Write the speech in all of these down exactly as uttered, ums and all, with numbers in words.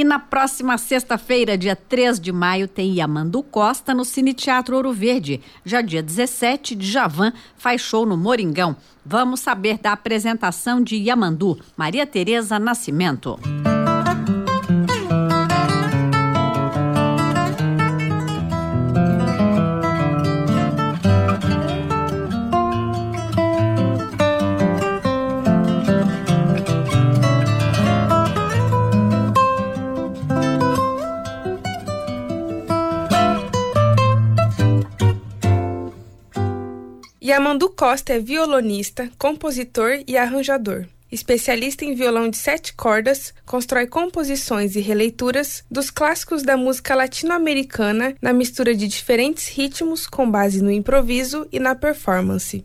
E na próxima sexta-feira, dia três de maio, tem Yamandu Costa no Cine Teatro Ouro Verde. Já dia dezessete, Djavan faz show no Moringão. Vamos saber da apresentação de Yamandu. Maria Tereza Nascimento. Yamandu Costa é violonista, compositor e arranjador. Especialista em violão de sete cordas, constrói composições e releituras dos clássicos da música latino-americana na mistura de diferentes ritmos com base no improviso e na performance.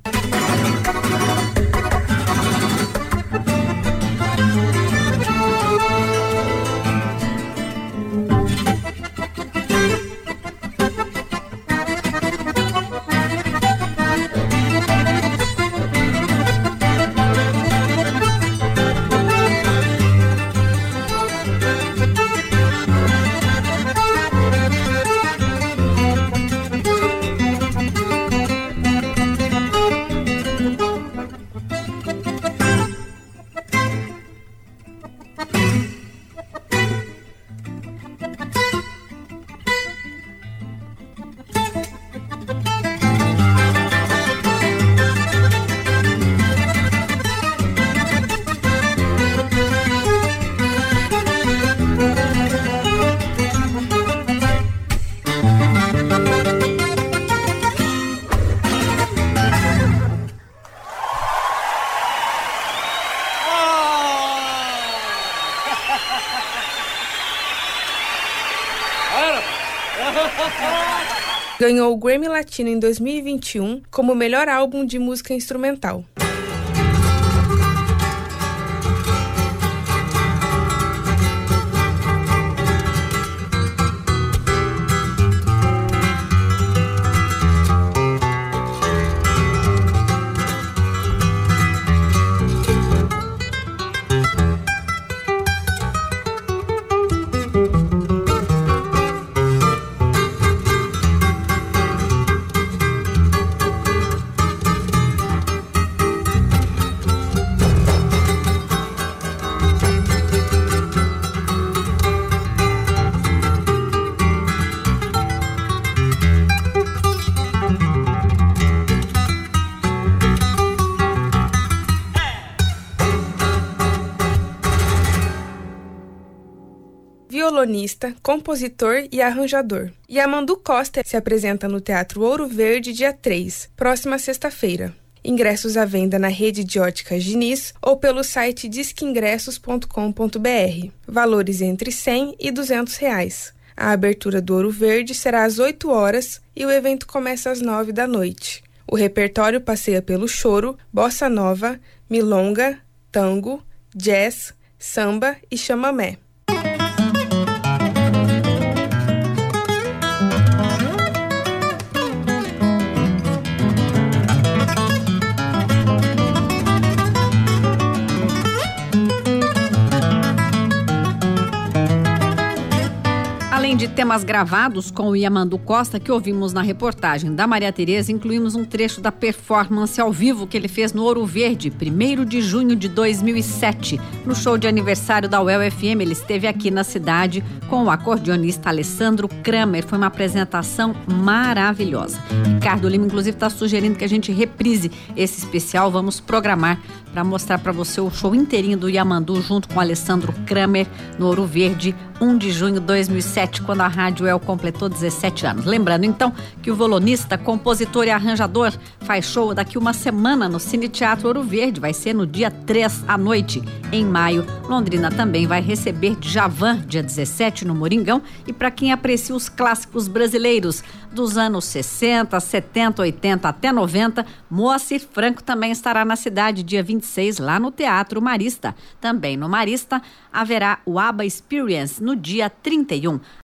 Ganhou o Grammy Latino em dois mil e vinte e um como melhor álbum de música instrumental. Violonista, compositor e arranjador. Yamandu Costa se apresenta no Teatro Ouro Verde dia três, próxima sexta-feira. Ingressos à venda na rede de óticas Diniz ou pelo site disque ingressos ponto com ponto b r. Valores entre cem e duzentos reais. A abertura do Ouro Verde será às oito horas e o evento começa às nove da noite. O repertório passeia pelo choro, bossa nova, milonga, tango, jazz, samba e chamamé. Além de temas gravados com o Yamandu Costa, que ouvimos na reportagem da Maria Tereza, incluímos um trecho da performance ao vivo que ele fez no Ouro Verde, primeiro de junho de dois mil e sete. No show de aniversário da U E L F M, ele esteve aqui na cidade com o acordeonista Alessandro Kramer. Foi uma apresentação maravilhosa. Ricardo Lima, inclusive, está sugerindo que a gente reprise esse especial. Vamos programar para mostrar para você o show inteirinho do Yamandu junto com o Alessandro Kramer no Ouro Verde, primeiro de junho de dois mil e sete, quando a Rádio El completou dezessete anos. Lembrando, então, que o violonista, compositor e arranjador faz show daqui uma semana no Cine Teatro Ouro Verde. Vai ser no dia três à noite, em maio. Londrina também vai receber Djavan, dia dezessete, no Moringão. E para quem aprecia os clássicos brasileiros dos anos sessenta, setenta, oitenta até noventa, Moacir Franco também estará na cidade, dia vinte e seis, lá no Teatro Marista. Também no Marista haverá o ABBA Experience no dia trinta e um.